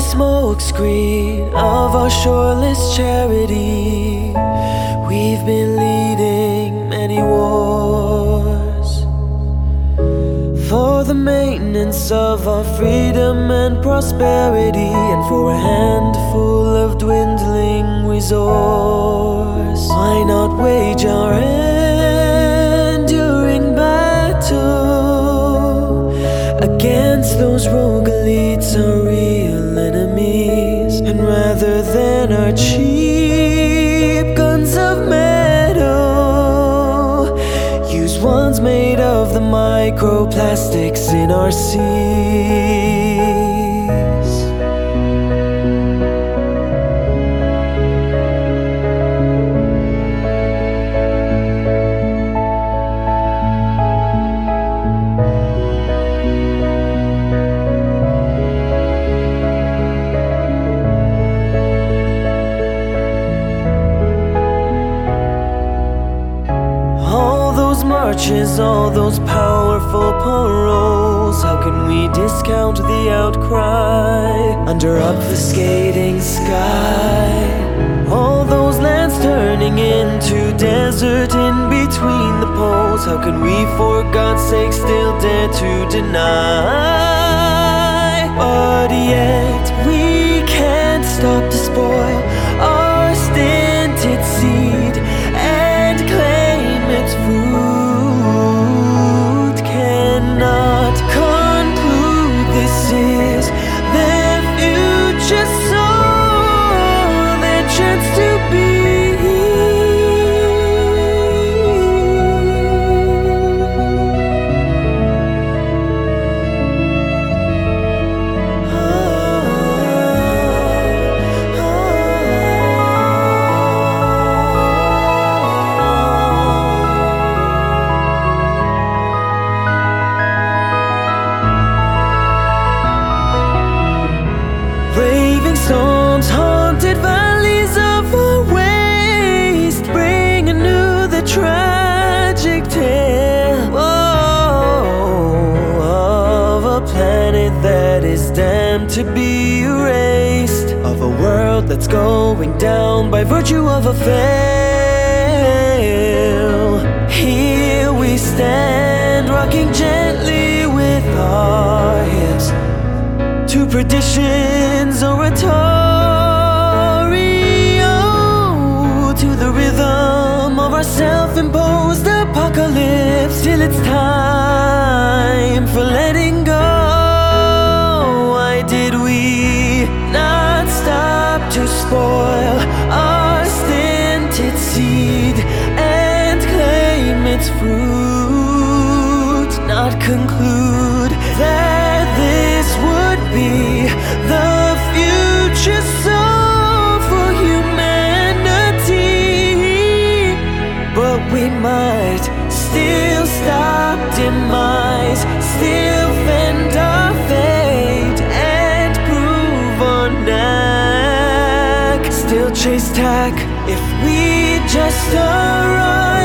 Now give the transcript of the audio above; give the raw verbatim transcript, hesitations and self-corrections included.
smokescreen of our shoreless charity. We've been leading many wars for the maintenance of our freedom and prosperity, and for a handful of dwindling resource. Why not wage our enduring battle against those rogue elites, our real enemies? And rather than our cheap guns of metal, use ones made of the microplastics in our seas. Marches, all those powerful paroles, how can we discount the outcry under obfuscating sky? All those lands turning into desert in between the poles, how can we for God's sake still dare to deny? But yet we can't stop to spoil our stinted seed and claim its fruit. Cannot conclude this is their future soul, their chance to be. Raving storms, haunted valleys of our waste, bring anew the tragic tale, oh, of a planet that is damned to be erased, of a world that's going down by virtue of a fail. Here we stand, rocking gently with our hips to perdition's oratorio, to the rhythm of our self-imposed apocalypse, till it's time for letting go. Why did we not stop to spoil our stinted seed and claim its fruit? Not conclude that this would be the future soul for humanity, but we might still stop demise, still fend our fate and prove our knack, still chase tack if we just arrive.